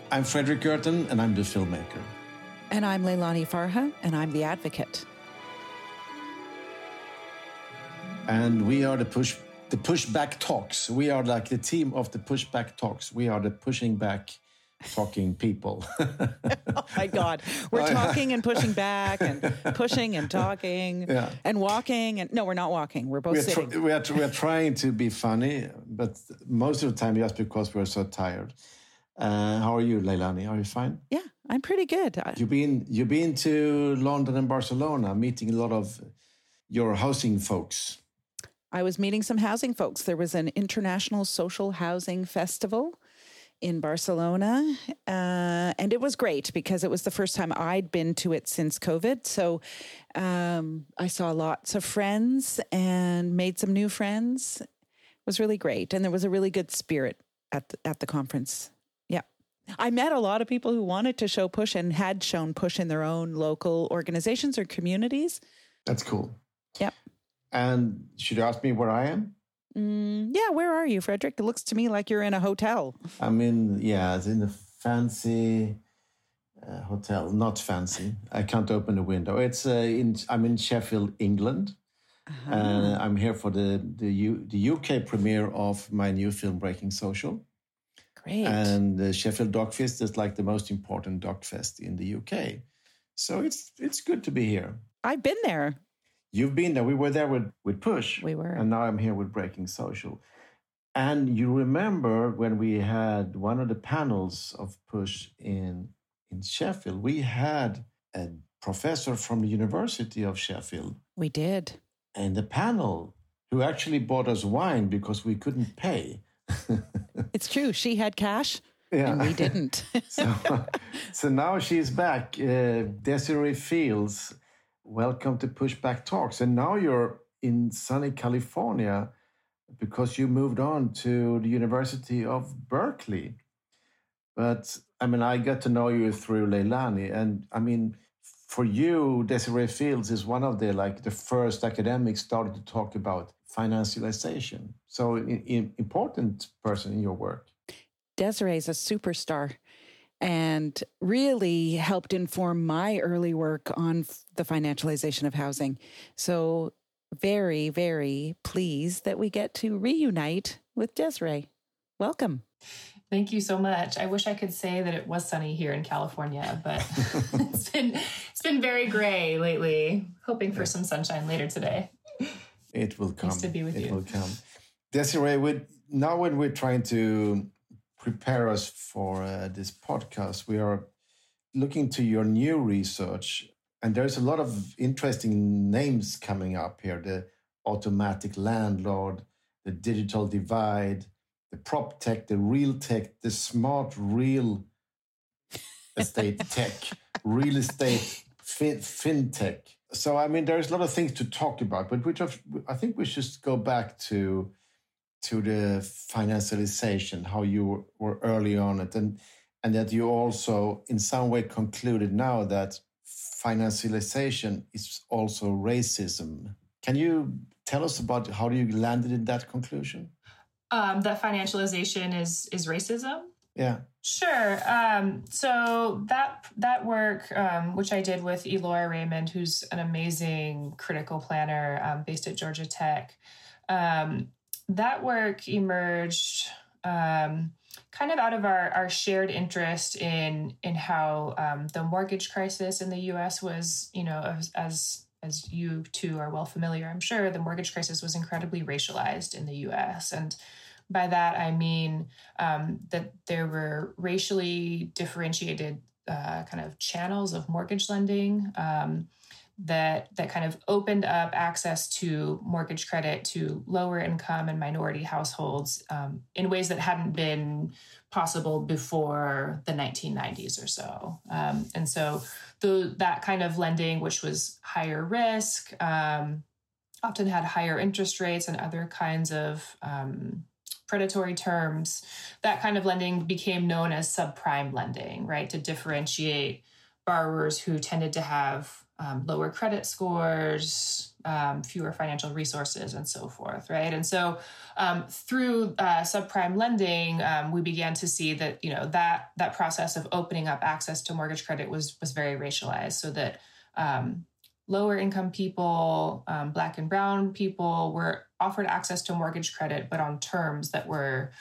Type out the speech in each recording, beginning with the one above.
I'm Fredrik Gertten, and I'm the filmmaker. And I'm Leilani Farha, and I'm the advocate. And we are the Pushback Talks. We are like the team of the Pushback Talks. We are the pushing back, talking people. Oh my God. We're talking and pushing back and pushing and talking and walking. And no, we're not walking. We're both sitting. We are trying to be funny, but most of the time just because we're so tired. How are you, Leilani? Are you fine? Yeah, I'm pretty good. You've been to London and Barcelona, meeting a lot of your housing folks. I was meeting some housing folks. There was an international social housing festival in Barcelona, and it was great because it was the first time I'd been to it since COVID. So I saw lots of friends and made some new friends. It was really great, and there was a really good spirit at the conference. Yeah, I met a lot of people who wanted to show push and had shown push in their own local organizations or communities. That's cool. Yep. And should you ask me where I am? Yeah, where are you, Fredrik? It looks to me like you're in a hotel. I'm in a fancy hotel. Not fancy. I can't open the window. I'm in Sheffield, England. Uh-huh. I'm here for the UK premiere of my new film, Breaking Social. Great. And the Sheffield Dogfest is like the most important dogfest in the UK. So it's good to be here. I've been there. You've been there. We were there with Push. We were. And now I'm here with Breaking Social. And you remember when we had one of the panels of Push in Sheffield, we had a professor from the University of Sheffield. We did. And the panel who actually bought us wine because we couldn't pay. It's true. She had cash. Yeah. And we didn't. So now she's back. Desiree Fields. Welcome to Pushback Talks. And now you're in sunny California because you moved on to the University of Berkeley. But I got to know you through Leilani. And for you, Desiree Fields is one of the first academics started to talk about financialization. So important person in your work. Desiree is a superstar and really helped inform my early work on the financialization of housing. So very, very pleased that we get to reunite with Desiree. Welcome. Thank you so much. I wish I could say that it was sunny here in California, but it's been very gray lately. Hoping for some sunshine later today. It will come. Nice to be with you. It will come. Desiree, now when we're trying to prepare us for this podcast, we are looking to your new research, and there's a lot of interesting names coming up here: the automatic landlord, the digital divide, the prop tech, the real tech, the smart real estate tech, real estate fintech. So there's a lot of things to talk about, but I think we should go back to the financialization, how you were early on it, and that you also in some way concluded now that financialization is also racism. Can you tell us about how you landed in that conclusion? That financialization is racism? Yeah. Sure. So that work, which I did with Eloy Raymond, who's an amazing critical planner based at Georgia Tech, that work emerged kind of out of our shared interest in how the mortgage crisis in the U.S. was, as you two are well familiar, I'm sure, the mortgage crisis was incredibly racialized in the U.S. And by that, I mean that there were racially differentiated kind of channels of mortgage lending that kind of opened up access to mortgage credit to lower income and minority households in ways that hadn't been possible before the 1990s or so. And so that kind of lending, which was higher risk, often had higher interest rates and other kinds of predatory terms, that kind of lending became known as subprime lending, right? To differentiate borrowers who tended to have lower credit scores, fewer financial resources, and so forth, right? And so through subprime lending, we began to see that, that process of opening up access to mortgage credit was very racialized, so that lower income people, Black and brown people were offered access to mortgage credit, but on terms that were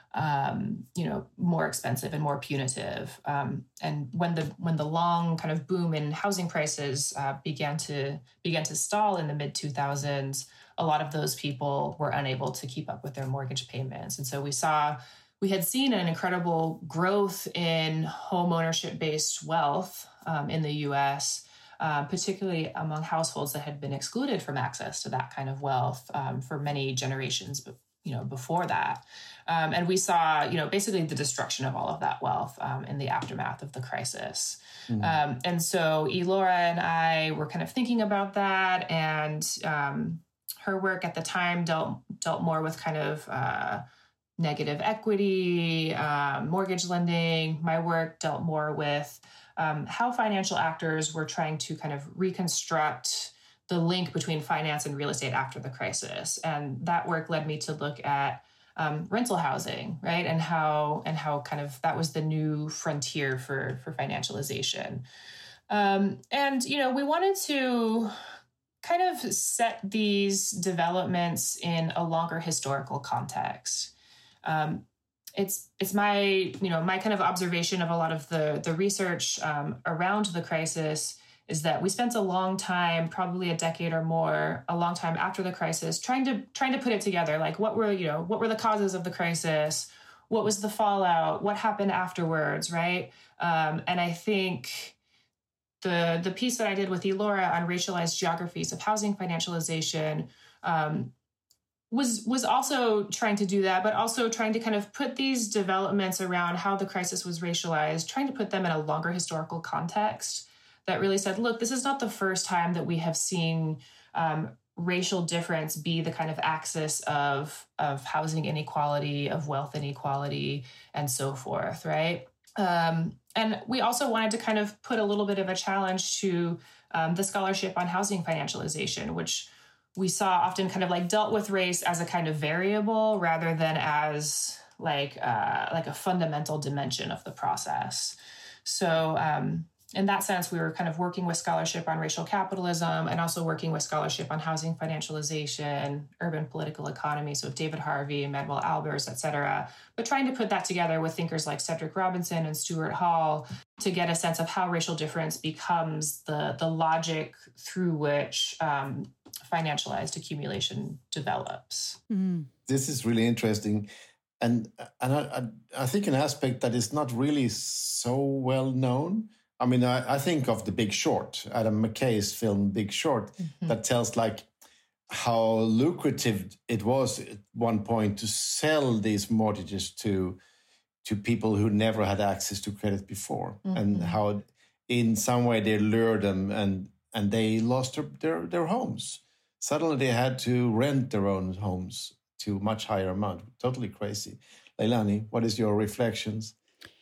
more expensive and more punitive. And when the long kind of boom in housing prices began to stall in the mid 2000s, a lot of those people were unable to keep up with their mortgage payments. And so we had seen an incredible growth in home ownership based wealth in the U.S., particularly among households that had been excluded from access to that kind of wealth for many generations before that. And we saw, basically the destruction of all of that wealth in the aftermath of the crisis. Mm-hmm. And so Elora and I were kind of thinking about that, and her work at the time dealt more with kind of negative equity, mortgage lending. My work dealt more with how financial actors were trying to kind of reconstruct the link between finance and real estate after the crisis. And that work led me to look at rental housing, right? And how kind of that was the new frontier for financialization. And we wanted to kind of set these developments in a longer historical context. It's my my kind of observation of a lot of the research around the crisis is that we spent a long time, probably a decade or more, a long time after the crisis, trying to put it together. Like, what were the causes of the crisis? What was the fallout? What happened afterwards, right? And I think the piece that I did with Elora on racialized geographies of housing financialization was also trying to do that, but also trying to kind of put these developments around how the crisis was racialized, trying to put them in a longer historical context that really said, look, this is not the first time that we have seen racial difference be the kind of axis of housing inequality, of wealth inequality, and so forth, right? And we also wanted to kind of put a little bit of a challenge to the scholarship on housing financialization, which we saw often kind of like dealt with race as a kind of variable rather than as like a fundamental dimension of the process. So in that sense, we were kind of working with scholarship on racial capitalism and also working with scholarship on housing financialization, urban political economy, so David Harvey, Manuel Albers, et cetera, but trying to put that together with thinkers like Cedric Robinson and Stuart Hall to get a sense of how racial difference becomes the logic through which financialized accumulation develops. Mm. This is really interesting. And I think an aspect that is not really so well known. I mean, I think of The Big Short, Adam McKay's film Big Short, mm-hmm. that tells like how lucrative it was at one point to sell these mortgages to people who never had access to credit before, mm-hmm. and how in some way they lured them and they lost their homes. Suddenly they had to rent their own homes to much higher amount. Totally crazy. Leilani, what is your reflections?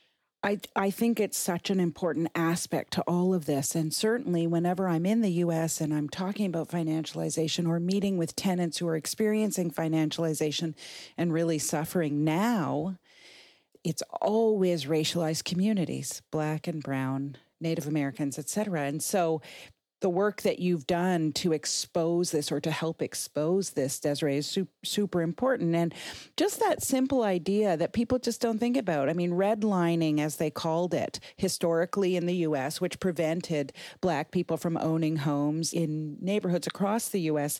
I think it's such an important aspect to all of this. And certainly whenever I'm in the U.S. and I'm talking about financialization or meeting with tenants who are experiencing financialization and really suffering now, it's always racialized communities, Black and brown, Native Americans, et cetera. And so the work that you've done to expose this or to help expose this, Desiree, is super important. And just that simple idea that people just don't think about. I mean, redlining, as they called it historically in the U.S., which prevented Black people from owning homes in neighborhoods across the U.S.,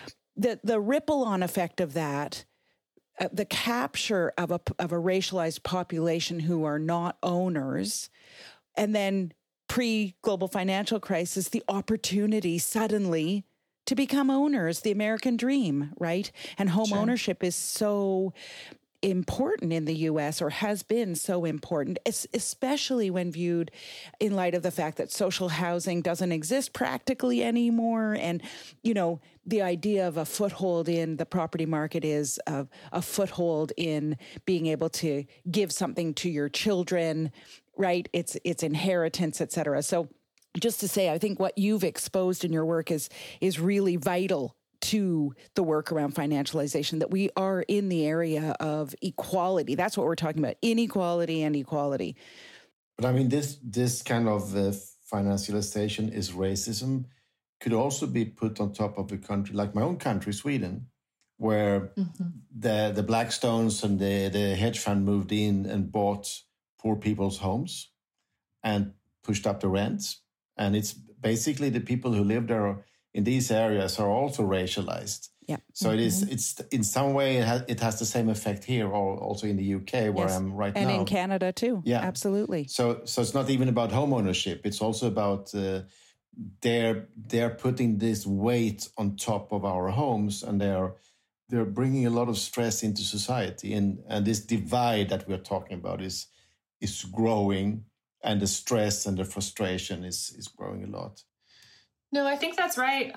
the ripple-on effect of that, the capture of a racialized population who are not owners, and then pre-global financial crisis, the opportunity suddenly to become owners, the American dream, right? And home Sure. ownership is so important in the U.S. or has been so important, especially when viewed in light of the fact that social housing doesn't exist practically anymore. And, the idea of a foothold in the property market is a foothold in being able to give something to your children, right? It's inheritance, et cetera. So just to say, I think what you've exposed in your work is really vital to the work around financialization, that we are in the area of equality. That's what we're talking about, inequality and equality. But I mean, this kind of financialization is racism could also be put on top of a country like my own country, Sweden, where the Blackstones and the hedge fund moved in and bought poor people's homes and pushed up the rents. And it's basically the people who live there in these areas are also racialized. Yeah. So it's in some way it has the same effect here, or also in the UK where I'm right now. And in Canada too. Yeah. Absolutely. So it's not even about home ownership. It's also about they're putting this weight on top of our homes, and they're bringing a lot of stress into society. And this divide that we're talking about is growing, and the stress and the frustration is growing a lot. No, I think that's right.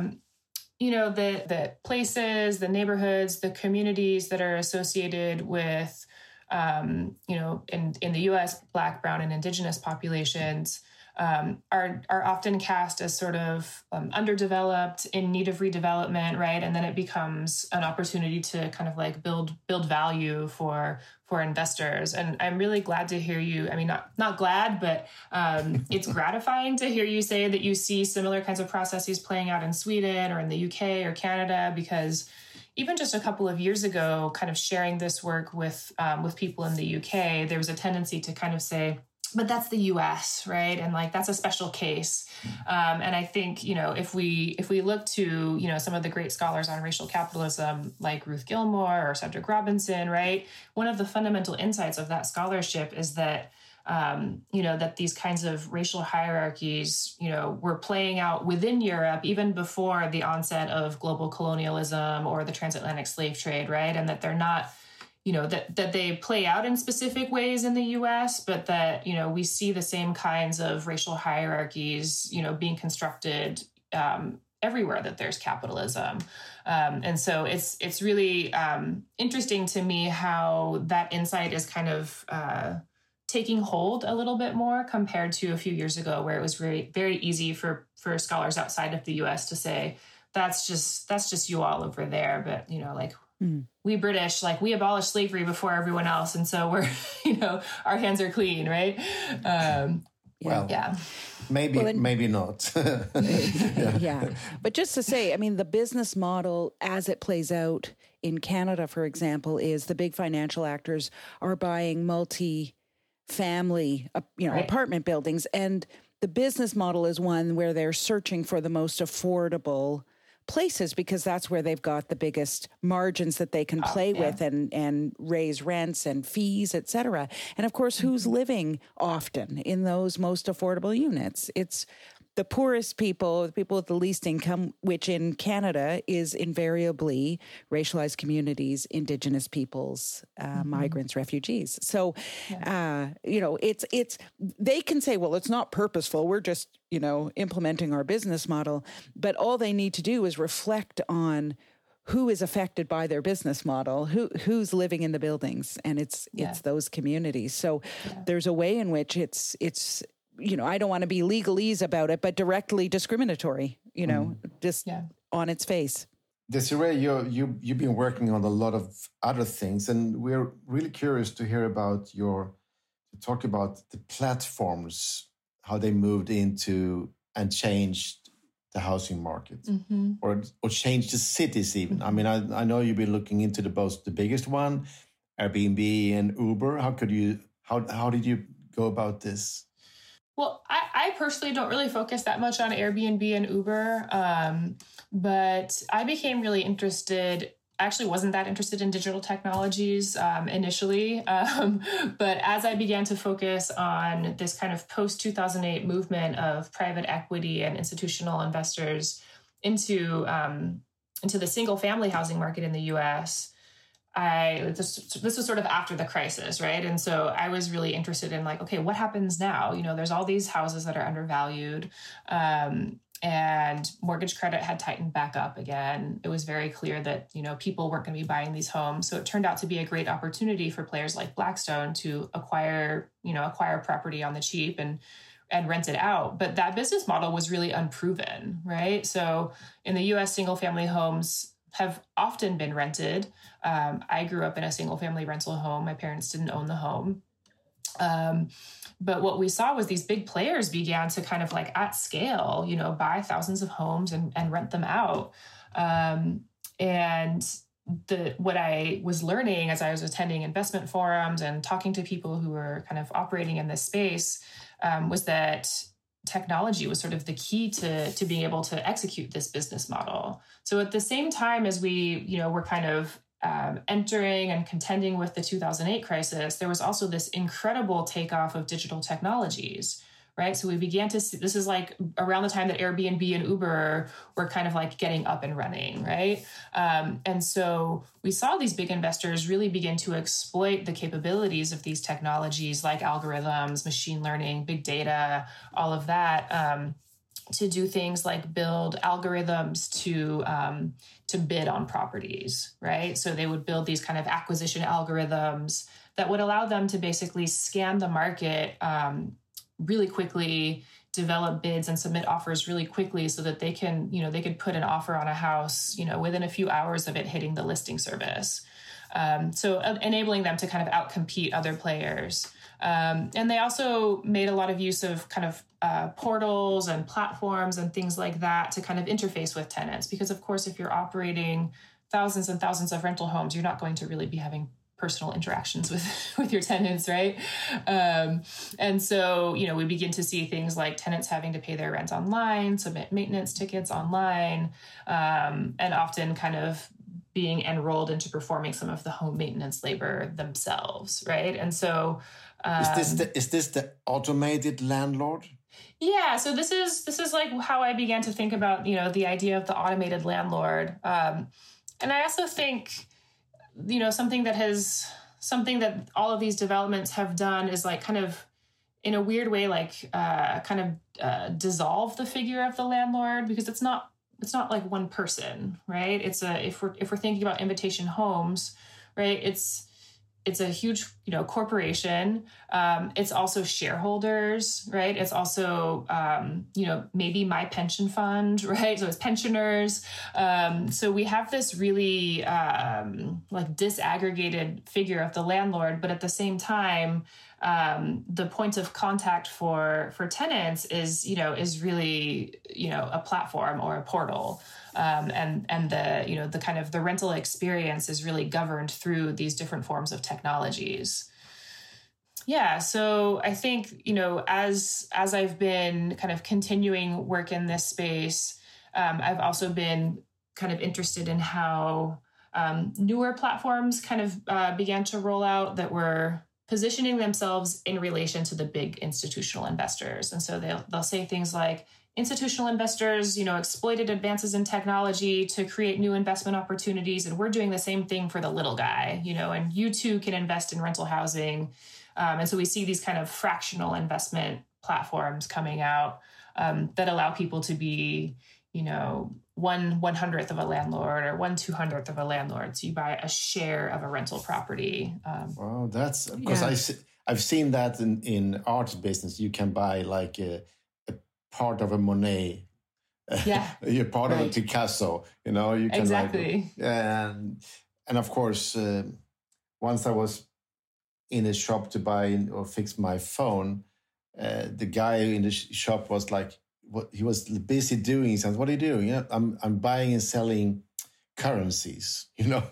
The places, the neighborhoods, the communities that are associated with, in the U.S., Black, Brown, and Indigenous populations are often cast as sort of underdeveloped, in need of redevelopment, right? And then it becomes an opportunity to kind of like build value for investors. And I'm really glad to hear you. I mean, not glad, but it's gratifying to hear you say that you see similar kinds of processes playing out in Sweden or in the UK or Canada, because even just a couple of years ago, kind of sharing this work with people in the UK, there was a tendency to kind of say, but that's the US, right? And like, that's a special case. And I think, if we look to, some of the great scholars on racial capitalism, like Ruth Gilmore or Cedric Robinson, right? One of the fundamental insights of that scholarship is that, that these kinds of racial hierarchies, were playing out within Europe even before the onset of global colonialism or the transatlantic slave trade, right? And that they're not, that they play out in specific ways in the US, but that, we see the same kinds of racial hierarchies, being constructed everywhere that there's capitalism. And so it's really interesting to me how that insight is kind of taking hold a little bit more compared to a few years ago, where it was very, very easy for scholars outside of the US to say, that's just you all over there. But, we British, like, we abolished slavery before everyone else. And so we're, our hands are clean, right? Maybe not. Yeah. But just to say, I mean, the business model as it plays out in Canada, for example, is the big financial actors are buying multi-family, apartment buildings. And the business model is one where they're searching for the most affordable places, because that's where they've got the biggest margins that they can play with and raise rents and fees, et cetera. And of course, who's living often in those most affordable units? It's the poorest people, the people with the least income, which in Canada is invariably racialized communities, Indigenous peoples, migrants, refugees. So, it's they can say, well, it's not purposeful. We're just, implementing our business model. But all they need to do is reflect on who is affected by their business model, who's living in the buildings, and it's those communities. So there's a way in which it's I don't want to be legalese about it, but directly discriminatory, just on its face. Desiree, you've been working on a lot of other things, and we're really curious to hear about talk about the platforms, how they moved into and changed the housing market, or changed the cities even. I mean, I know you've been looking into the biggest one, Airbnb and Uber. How did you go about this? Well, I personally don't really focus that much on Airbnb and Uber, but I became really interested. I actually wasn't that interested in digital technologies initially, but as I began to focus on this kind of post-2008 movement of private equity and institutional investors into the single-family housing market in the U.S., this was sort of after the crisis, right? And so I was really interested in like, okay, what happens now? There's all these houses that are undervalued, and mortgage credit had tightened back up again. It was very clear that, people weren't going to be buying these homes. So it turned out to be a great opportunity for players like Blackstone to acquire property on the cheap and and rent it out. But that business model was really unproven, right? So in the US, single family homes have often been rented. I grew up in a single family rental home. My parents didn't own the home. But what we saw was these big players began to kind of like at scale, buy thousands of homes and rent them out. And what I was learning as I was attending investment forums and talking to people who were kind of operating in this space was that technology was sort of the key to being able to execute this business model. So at the same time as we, were kind of entering and contending with the 2008 crisis, there was also this incredible takeoff of digital technologies, right? So we began to see, this is like around the time that Airbnb and Uber were kind of like getting up and running, right? And so we saw these big investors really begin to exploit the capabilities of these technologies like algorithms, machine learning, big data, all of that, to do things like build algorithms to bid on properties, right? So they would build these kind of acquisition algorithms that would allow them to basically scan the market really quickly, develop bids and submit offers really quickly so that they can, they could put an offer on a house, within a few hours of it hitting the listing service. So enabling them to kind of outcompete other players. And they also made a lot of use of kind of portals and platforms and things like that to kind of interface with tenants. Because of course, if you're operating thousands and thousands of rental homes, you're not going to really be having personal interactions with your tenants, right? And so, we begin to see things like tenants having to pay their rent online, submit maintenance tickets online, and often kind of being enrolled into performing some of the home maintenance labor themselves, right? And so, is this the automated landlord? Yeah, so this is like how I began to think about the idea of the automated landlord, and I also think something that all of these developments have done is like kind of in a weird way like dissolve the figure of the landlord, because it's not like one person, right? It's if we're thinking about Invitation Homes, right? It's a huge, corporation. It's also shareholders, right? It's also, maybe my pension fund, right? So it's pensioners. So we have this really like disaggregated figure of the landlord, but at the same time, the point of contact for tenants is really, a platform or a portal. And the kind of the rental experience is really governed through these different forms of technologies. Yeah. So I think, as I've been kind of continuing work in this space, I've also been kind of interested in how newer platforms kind of began to roll out that were positioning themselves in relation to the big institutional investors. And so they'll say things like, institutional investors, exploited advances in technology to create new investment opportunities. And we're doing the same thing for the little guy, and you too can invest in rental housing. And so we see these kind of fractional investment platforms coming out that allow people to be, 1/100th of a landlord or 1/200th of a landlord. So you buy a share of a rental property. Wow, that's because I've seen that in art business. You can buy like a part of a Monet. Yeah. You're part of a Picasso, you can exactly. And of course, once I was in a shop to buy or fix my phone, the guy in the shop was like, what he was busy doing. He said, "What are you doing?" I'm buying and selling currencies, Yeah.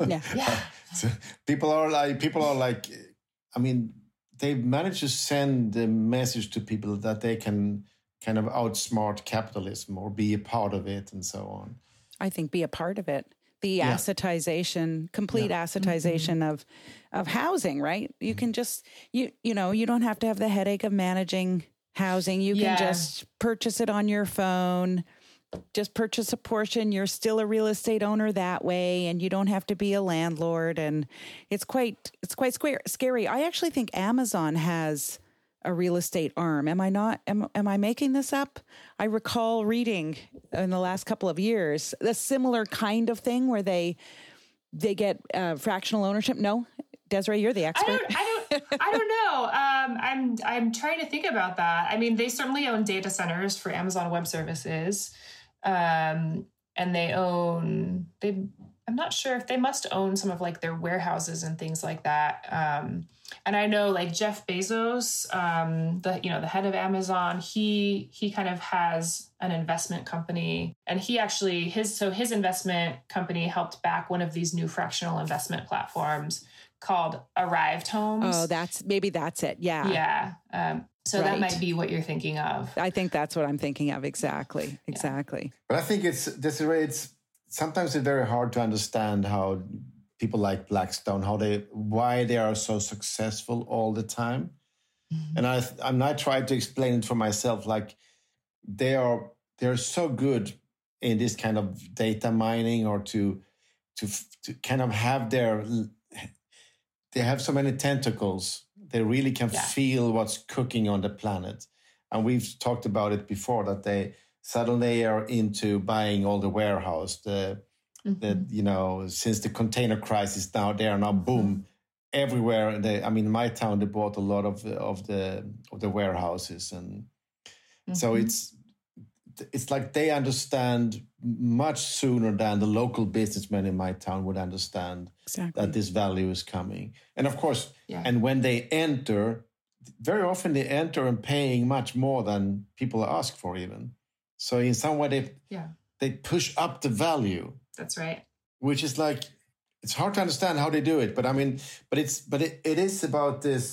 So people are like, I mean, they've managed to send a message to people that they can kind of outsmart capitalism or be a part of it and so on. I think be a part of it. The assetization, complete assetization of housing, right? You can just, you don't have to have the headache of managing housing. You can just purchase it on your phone, just purchase a portion. You're still a real estate owner that way, and you don't have to be a landlord. And it's quite scary. I actually think Amazon has a real estate arm. Am I not? Am I making this up? I recall reading in the last couple of years a similar kind of thing where they get fractional ownership. No, Desiree, you're the expert. I don't know. I'm trying to think about that. I mean, they certainly own data centers for Amazon Web Services, and I'm not sure if they must own some of like their warehouses and things like that. And I know like Jeff Bezos, the head of Amazon, he kind of has an investment company, and he actually his investment company helped back one of these new fractional investment platforms called Arrived Homes. Oh, that's it. Yeah. Yeah. So that might be what you're thinking of. I think that's what I'm thinking of. Exactly. Yeah. But I think it's sometimes it's very hard to understand how people like Blackstone, why they are so successful all the time. Mm-hmm. And I tried to explain it for myself, like they're so good in this kind of data mining, or to kind of have they have so many tentacles. They really can feel what's cooking on the planet. And we've talked about it before, that they suddenly are into buying all the warehouse, since the container crisis now, they are now boom everywhere. In my town, they bought a lot of the warehouses, and so it's like they understand much sooner than the local businessmen in my town would understand that this value is coming. And of course, and when they enter, very often they enter and paying much more than people ask for even. So in some way they push up the value. That's right. Which is like, it's hard to understand how they do it, but it is about this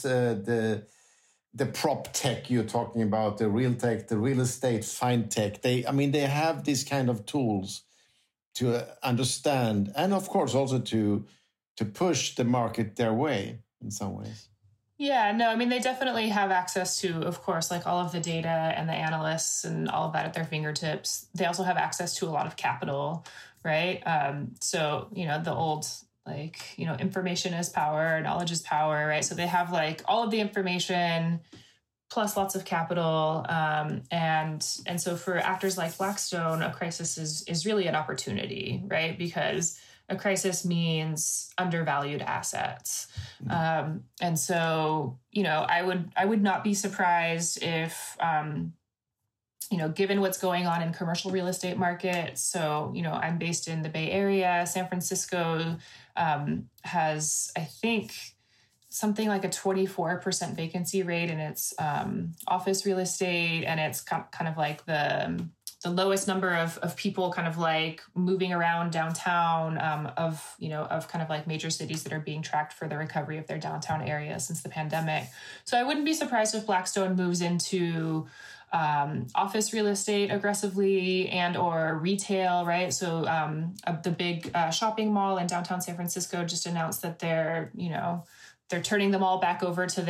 the prop tech you're talking about, the real tech, the real estate fine tech. They have these kind of tools to understand, and of course also to push the market their way in some ways. Yeah, no, they definitely have access to, of course, like all of the data and the analysts and all of that at their fingertips. They also have access to a lot of capital, right? So, the old, information is power, knowledge is power, right? So they have like all of the information plus lots of capital. And so for actors like Blackstone, a crisis is really an opportunity, right? Because a crisis means undervalued assets. And so, I would not be surprised if, given what's going on in commercial real estate markets. So, I'm based in the Bay Area. San Francisco has, I think, something like a 24% vacancy rate in its office real estate. And it's kind of like the lowest number of people kind of like moving around downtown of kind of like major cities that are being tracked for the recovery of their downtown area since the pandemic. So I wouldn't be surprised if Blackstone moves into office real estate aggressively and or retail, right? So the big shopping mall in downtown San Francisco just announced that they're turning them all back over to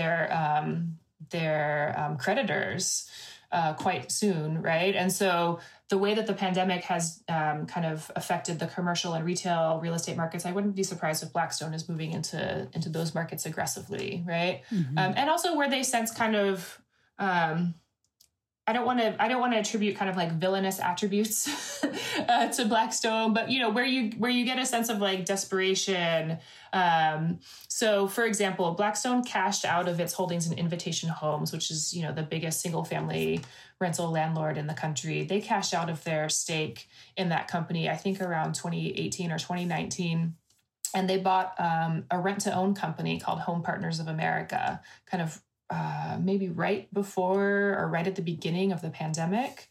their creditors quite soon, right? And so the way that the pandemic has kind of affected the commercial and retail real estate markets, I wouldn't be surprised if Blackstone is moving into those markets aggressively, right? Mm-hmm. And also where they sense kind of I don't want to attribute kind of like villainous attributes to Blackstone, but where you get a sense of like desperation. So for example, Blackstone cashed out of its holdings in Invitation Homes, which is, the biggest single family rental landlord in the country. They cashed out of their stake in that company, I think around 2018 or 2019. And they bought a rent to own company called Home Partners of America, kind of maybe right before or right at the beginning of the pandemic.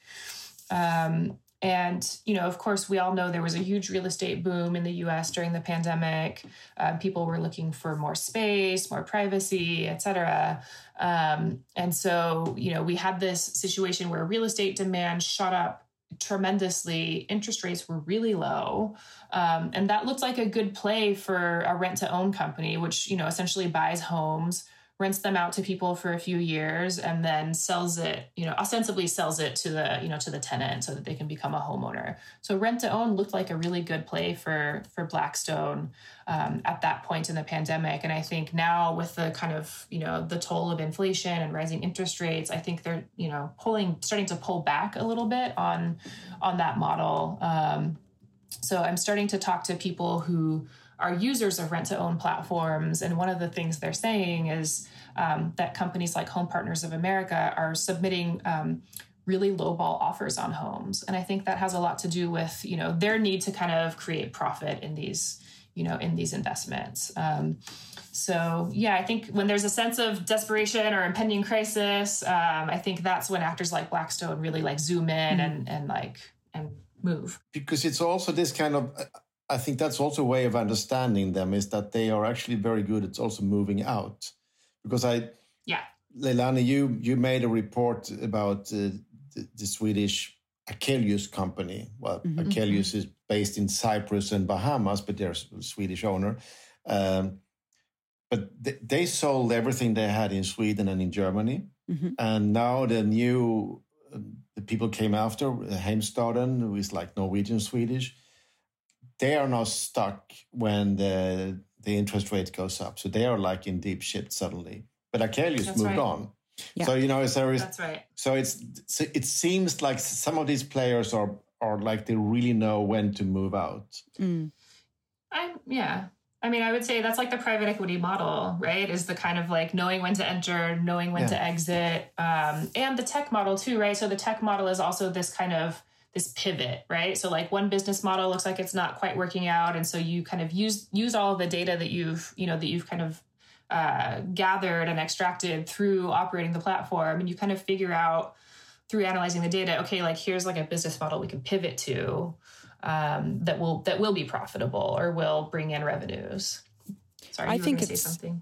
And, of course, we all know there was a huge real estate boom in the US during the pandemic. People were looking for more space, more privacy, et cetera. And so, we had this situation where real estate demand shot up tremendously. Interest rates were really low. And that looked like a good play for a rent to own company, which, essentially buys homes, rents them out to people for a few years, and then ostensibly sells it to the tenant so that they can become a homeowner. So rent to own looked like a really good play for Blackstone at that point in the pandemic. And I think now with the kind of, the toll of inflation and rising interest rates, I think they're, starting to pull back a little bit on that model. So I'm starting to talk to people who are users of rent-to-own platforms. And one of the things they're saying is that companies like Home Partners of America are submitting really lowball offers on homes. And I think that has a lot to do with, their need to kind of create profit in these investments. So yeah, I think when there's a sense of desperation or impending crisis, I think that's when actors like Blackstone really like zoom in and move. Because it's also this kind of, I think that's also a way of understanding them, is that they are actually very good at also moving out. Because Leilani, you made a report about the Swedish Akelius company. Well, Akelius is based in Cyprus and Bahamas, but they're a Swedish owner. But they sold everything they had in Sweden and in Germany. And now the people came after, Heimstaden, who is like Norwegian, Swedish. They are now stuck when the interest rate goes up. So they are like in deep shit suddenly. But Akelius moved on. Yeah. So, that's right. So it seems like some of these players are like they really know when to move out. I mean, I would say that's like the private equity model, right? Is the kind of like knowing when to enter, knowing when to exit, and the tech model too, right? So the tech model is also this pivot, right? So like one business model looks like it's not quite working out, and so you kind of use all of the data that you've kind of gathered and extracted through operating the platform, and you kind of figure out through analyzing the data, okay, like here's like a business model we can pivot to that will be profitable or will bring in revenues. Sorry, I think it's something.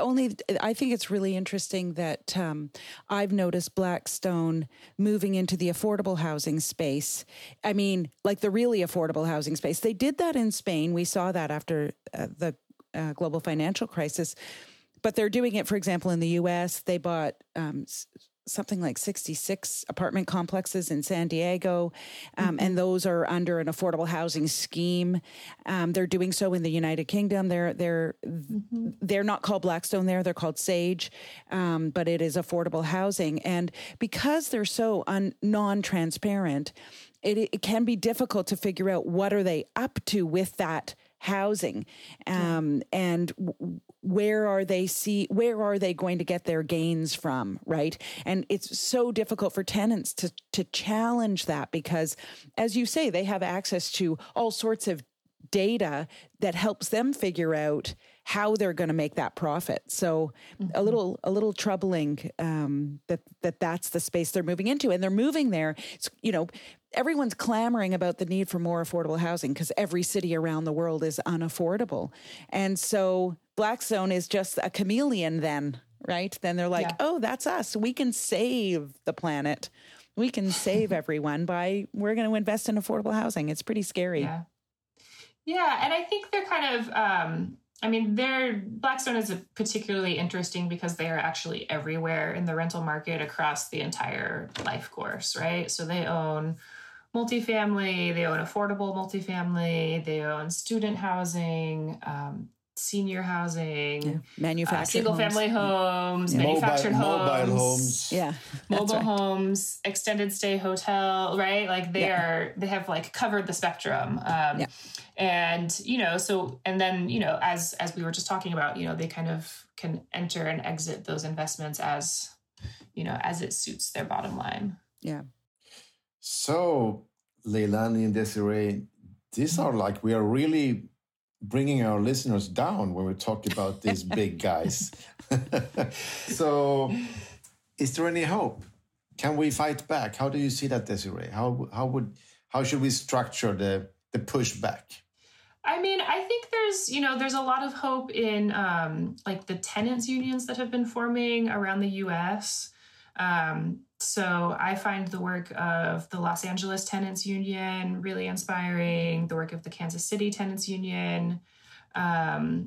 I think it's really interesting that I've noticed Blackstone moving into the affordable housing space. I mean, like the really affordable housing space. They did that in Spain. We saw that after the global financial crisis. But they're doing it, for example, in the U.S. They bought something like 66 apartment complexes in San Diego, and those are under an affordable housing scheme. They're doing so in the United Kingdom. They're not called Blackstone there; they're called Sage, but it is affordable housing. And because they're so non-transparent, it can be difficult to figure out what are they up to with that housing, and where are they going to get their gains from, right? And it's so difficult for tenants to challenge that because, as you say, they have access to all sorts of data that helps them figure out how they're going to make that profit. So a little troubling that's the space they're moving into, and they're moving there. It's, everyone's clamoring about the need for more affordable housing because every city around the world is unaffordable. And so Blackstone is just a chameleon then, right? Then they're like, oh, that's us. We can save the planet. We can save everyone we're going to invest in affordable housing. It's pretty scary. Yeah. And I think they're kind of, Blackstone is particularly interesting because they are actually everywhere in the rental market across the entire life course, right? So they own multifamily, they own affordable multifamily, they own student housing, senior housing, manufactured single family homes, manufactured homes, mobile homes, mobile homes, extended stay hotel, right? Like they have like covered the spectrum. And, and then, as we were just talking about, they kind of can enter and exit those investments as it suits their bottom line. Yeah. So, Leilani and Desiree, these are like, we are really bringing our listeners down when we talk about these big guys. So, is there any hope? Can we fight back? How do you see that, Desiree? How should we structure the pushback? I mean, I think there's a lot of hope in like the tenants unions that have been forming around the U.S. So I find the work of the Los Angeles Tenants Union really inspiring, the work of the Kansas City Tenants Union, the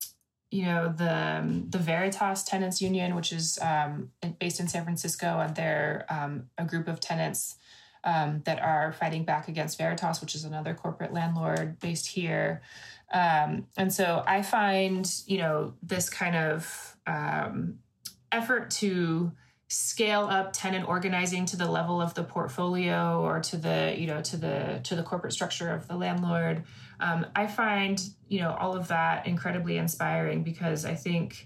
Veritas Tenants Union, which is based in San Francisco, and they're a group of tenants that are fighting back against Veritas, which is another corporate landlord based here. And so I find, this kind of effort to scale up tenant organizing to the level of the portfolio or to the, to the corporate structure of the landlord. I find, all of that incredibly inspiring, because I think,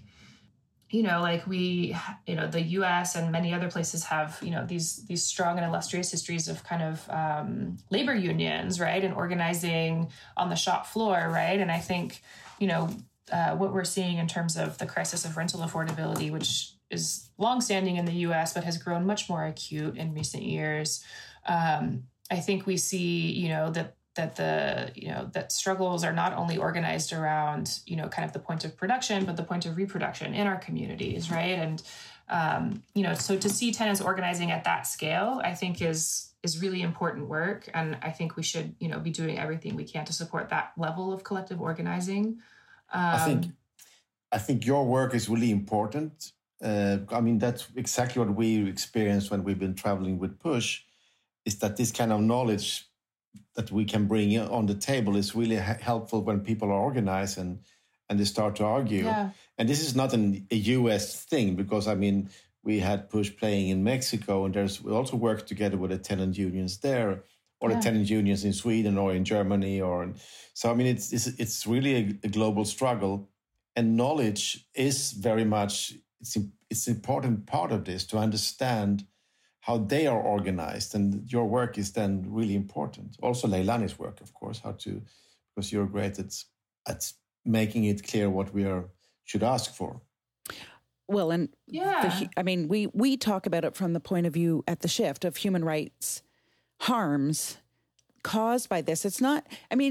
the US and many other places have, these strong and illustrious histories of kind of labor unions, right? And organizing on the shop floor, right? And I think, what we're seeing in terms of the crisis of rental affordability, which is longstanding in the US, but has grown much more acute in recent years. I think we see, that struggles are not only organized around, kind of the point of production, but the point of reproduction in our communities, right? And, so to see tenants organizing at that scale, I think is really important work. And I think we should, be doing everything we can to support that level of collective organizing. I think your work is really important. That's exactly what we experienced when we've been traveling with Push, is that this kind of knowledge that we can bring on the table is really helpful when people are organized and they start to argue. Yeah. And this is not a US thing, because, we had Push playing in Mexico, and we also work together with the tenant unions there, or the tenant unions in Sweden or in Germany. It's really a global struggle. And knowledge is very much, it's an important part of this, to understand how they are organized. And your work is then really important. Also Leilani's work, of course, because you're great at making it clear what we should ask for. Well, and we talk about it from the point of view at The Shift of human rights harms caused by this. It's not,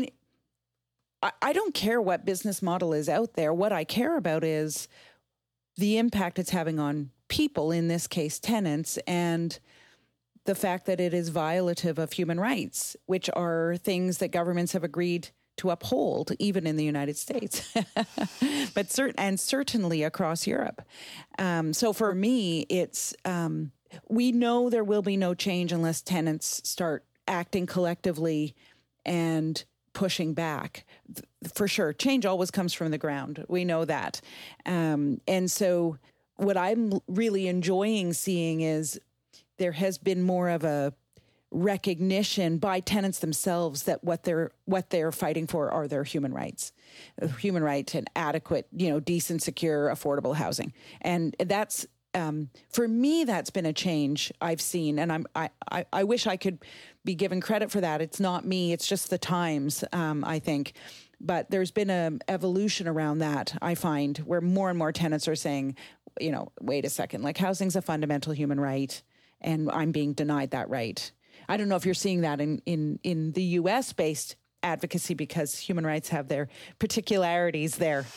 I don't care what business model is out there. What I care about is the impact it's having on people, in this case, tenants, and the fact that it is violative of human rights, which are things that governments have agreed to uphold, even in the United States, but certainly across Europe. So for me, it's, we know there will be no change unless tenants start acting collectively and pushing back. For sure, change always comes from the ground. We know that. And so what I'm really enjoying seeing is there has been more of a recognition by tenants themselves that what they're fighting for are their human rights and adequate, decent, secure, affordable housing. And that's, for me, that's been a change I've seen. And I wish I could be given credit for that. It's not me. It's just the times, I think. But there's been an evolution around that, I find, where more and more tenants are saying, wait a second, like housing's a fundamental human right, and I'm being denied that right. I don't know if you're seeing that in the US-based advocacy, because human rights have their particularities there.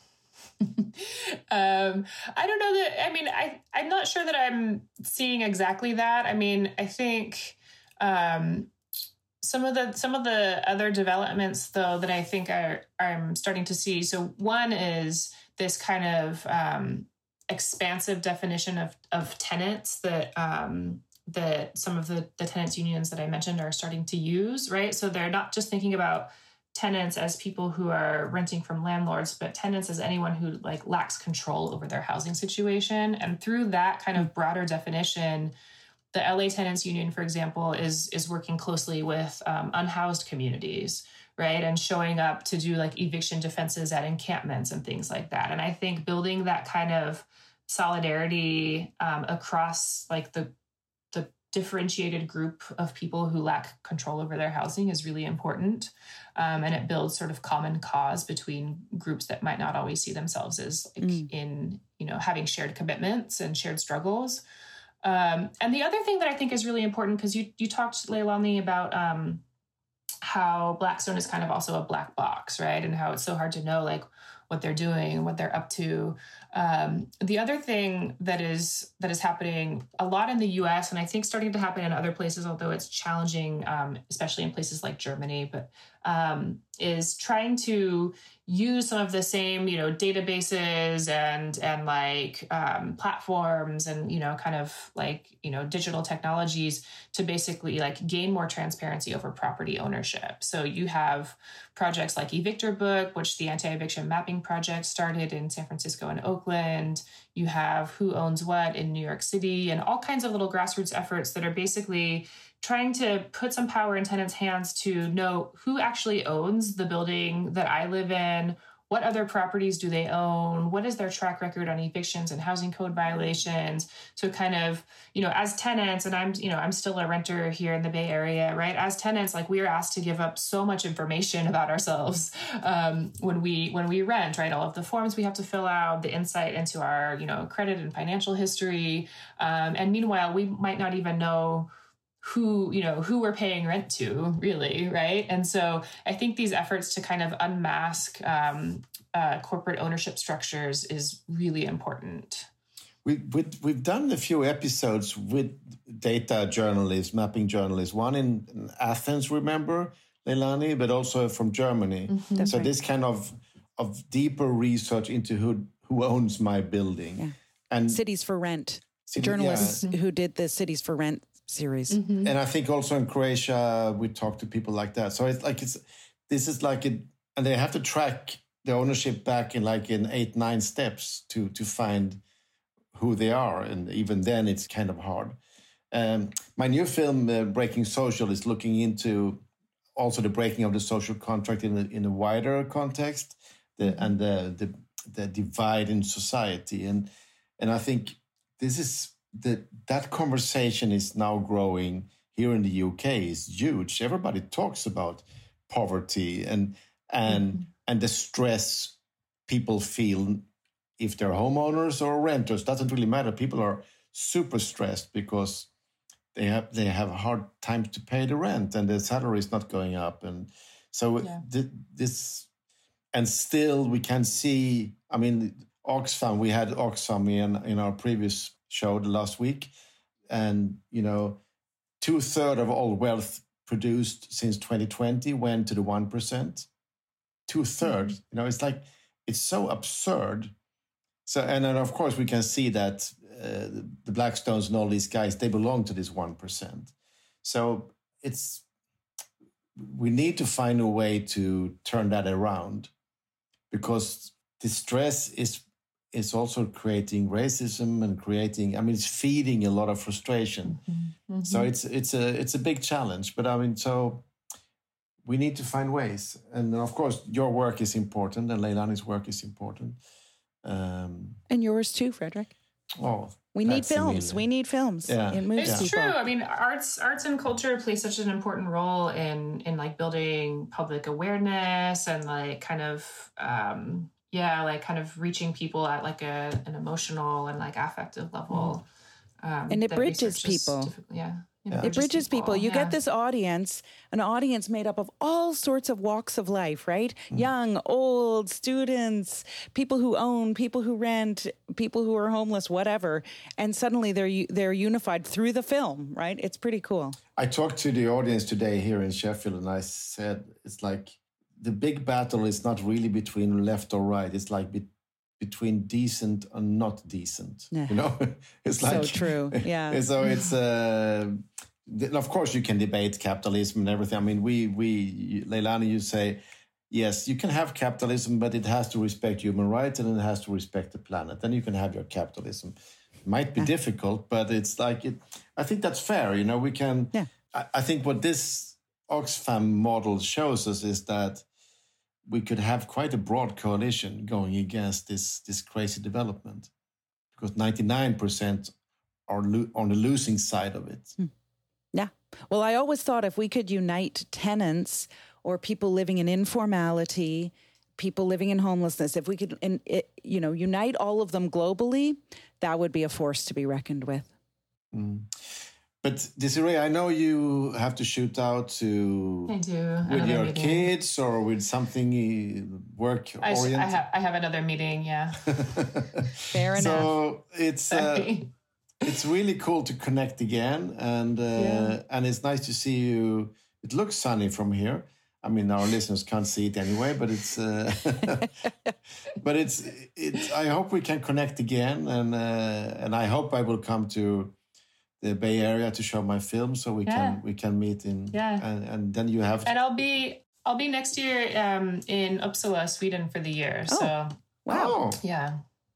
I don't know that, I'm not sure that I'm seeing exactly that. I think some of the other developments, though, that I think I'm starting to see. So one is this kind of expansive definition of tenants that some of the tenants unions that I mentioned are starting to use, right? So they're not just thinking about tenants as people who are renting from landlords, but tenants as anyone who lacks control over their housing situation. And through that kind of broader definition, the LA Tenants Union, for example, is working closely with unhoused communities, right? And showing up to do eviction defenses at encampments and things like that. And I think building that kind of solidarity across the differentiated group of people who lack control over their housing is really important. And it builds sort of common cause between groups that might not always see themselves as in, having shared commitments and shared struggles. And the other thing that I think is really important, because you talked, Leilani, about how Blackstone is kind of also a black box, right? And how it's so hard to know what they're doing and what they're up to. The other thing that is happening a lot in the US, and I think starting to happen in other places, although it's challenging, especially in places like Germany, but is trying to use some of the same, databases and platforms and, digital technologies to basically gain more transparency over property ownership. So you have projects like Evictor Book, which the Anti-Eviction Mapping Project started in San Francisco and Oakland, Oakland. You have Who Owns What in New York City, and all kinds of little grassroots efforts that are basically trying to put some power in tenants' hands to know who actually owns the building that I live in. What other properties do they own? What is their track record on evictions and housing code violations? So kind of, as tenants, and I'm still a renter here in the Bay Area, right? As tenants, like, we are asked to give up so much information about ourselves when we rent, right? All of the forms we have to fill out, the insight into our, credit and financial history. And meanwhile, we might not even know who we're paying rent to, really, right? And so I think these efforts to kind of unmask corporate ownership structures is really important. We've done a few episodes with data journalists, mapping journalists, one in Athens, remember, Leilani, but also from Germany. Mm-hmm. So right. this kind of deeper research into who owns my building. Yeah. And Cities for Rent, journalists who did the Cities for Rent series. Mm-hmm. And I think also in Croatia, we talk to people like that. So and they have to track the ownership back in 8-9 steps to find who they are. And even then it's kind of hard. My new film, Breaking Social, is looking into also the breaking of the social contract in a wider context, and the divide in society. And I think this is that conversation is now growing here in the UK. Is huge. Everybody talks about poverty and the stress people feel if they're homeowners or renters. Doesn't really matter. People are super stressed because they have a hard time to pay the rent and the salary is not going up. And so this, and still we can see, I mean, Oxfam, we had Oxfam in our previous show the last week, and 2/3 of all wealth produced since 2020 went to the 1%. 2/3, it's so absurd. So, and then of course we can see that the Blackstones and all these guys, they belong to this 1%. So we need to find a way to turn that around, because the stress is also creating racism and it's feeding a lot of frustration. Mm-hmm. So it's a big challenge, but so we need to find ways. And of course, your work is important, and Leilani's work is important. And yours too, Fredrik. Oh, we need films. We need films. Yeah. It moves it's people. true. I mean, arts and culture play such an important role in building public awareness and kind of reaching people at an emotional and affective level. And it bridges people. It bridges people. You get this audience, an audience made up of all sorts of walks of life, right? Young, old, students, people who own, people who rent, people who are homeless, whatever. And suddenly they're unified through the film, right? It's pretty cool. I talked to the audience today here in Sheffield, and I said, it's like the big battle is not really between left or right. It's between decent and not decent. Yeah. It's so true. Yeah. So it's of course you can debate capitalism and everything. I mean, Leilani, you say, yes, you can have capitalism, but it has to respect human rights and it has to respect the planet. Then you can have your capitalism. It might be difficult, but it's I think that's fair. We can. Yeah. I think what this Oxfam model shows us is that we could have quite a broad coalition going against this crazy development, because 99% are on the losing side of it. Yeah. Well, I always thought if we could unite tenants or people living in informality, people living in homelessness, if we could, unite all of them globally, that would be a force to be reckoned with. But Desiree, I know you have to shoot out to with your kids or with something work oriented. I have another meeting. Yeah. Fair enough. So it's really cool to connect again, and it's nice to see you. It looks sunny from here. I mean, our listeners can't see it anyway, but it's I hope we can connect again, and I hope I will come to the Bay Area to show my film, so we can meet and then you have. And I'll be next year in Uppsala, Sweden for the year. Oh, so wow, yeah.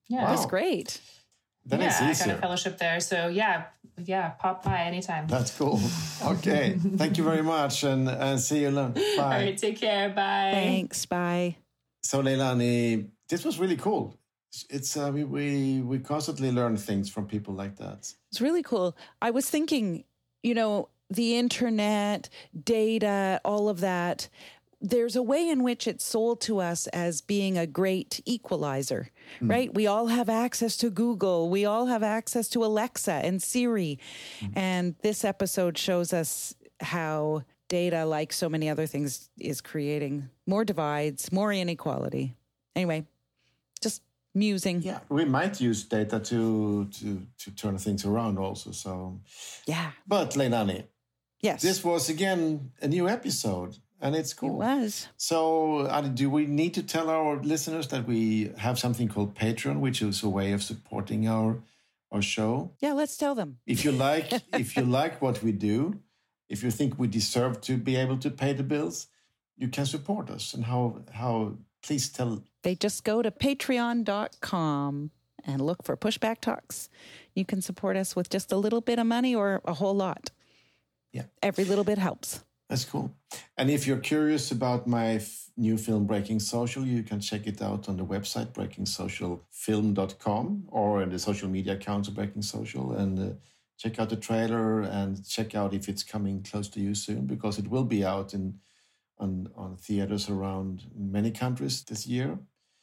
Yeah. Wow. That's great. Then yeah, it's I easier. got a fellowship there. So yeah, pop by anytime. That's cool. Okay. Thank you very much and see you later. Bye. All right, take care. Bye. Thanks. Bye. So Leilani, this was really cool. It's we constantly learn things from people like that. It's really cool. I was thinking, the internet, data, all of that, there's a way in which it's sold to us as being a great equalizer, right? We all have access to Google. We all have access to Alexa and Siri. And this episode shows us how data, like so many other things, is creating more divides, more inequality. Anyway, just musing. Yeah, we might use data to turn things around also. So Yeah. but Leilani, Yes. this was again a new episode. And it's cool. It was. So, do we need to tell our listeners that we have something called Patreon, which is a way of supporting our show? Yeah, let's tell them. If you like what we do, if you think we deserve to be able to pay the bills, you can support us. And how? Please tell. They just go to patreon.com and look for Pushback Talks. You can support us with just a little bit of money or a whole lot. Yeah, every little bit helps. That's cool. And if you're curious about my new film, Breaking Social, you can check it out on the website, breakingsocialfilm.com, or in the social media accounts of Breaking Social, and check out the trailer and check out if it's coming close to you soon, because it will be out on theaters around many countries this year.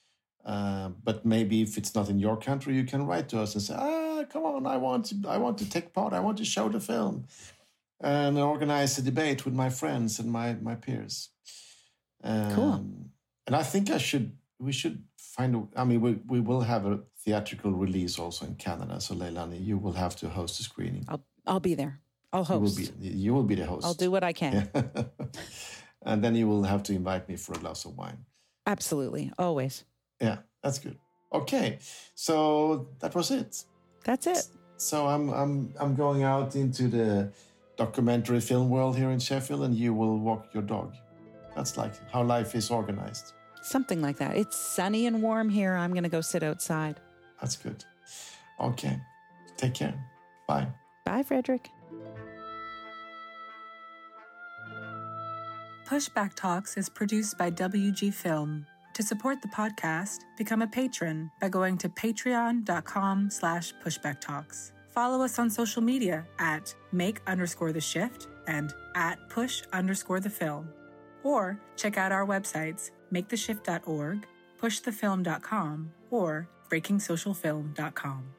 But maybe if it's not in your country, you can write to us and say, come on, I want to take part. I want to show the film. And organize a debate with my friends and my peers. Cool. And I think we should find, we will have a theatrical release also in Canada. So Leilani, you will have to host a screening. I'll be there. I'll host. You will be the host. I'll do what I can. Yeah. And then you will have to invite me for a glass of wine. Absolutely. Always. Yeah, that's good. Okay. So that was it. That's it. So I'm going out into the documentary film world here in Sheffield, and you will walk your dog. That's like how life is organized. Something like that. It's sunny and warm here. I'm going to go sit outside. That's good. Okay. Take care. Bye. Bye, Frederick. Pushback Talks is produced by WG Film. To support the podcast, become a patron by going to patreon.com/pushbacktalks. Follow us on social media at make_the_shift and at push_the_film. Or check out our websites, maketheshift.org, pushthefilm.com, or breakingsocialfilm.com.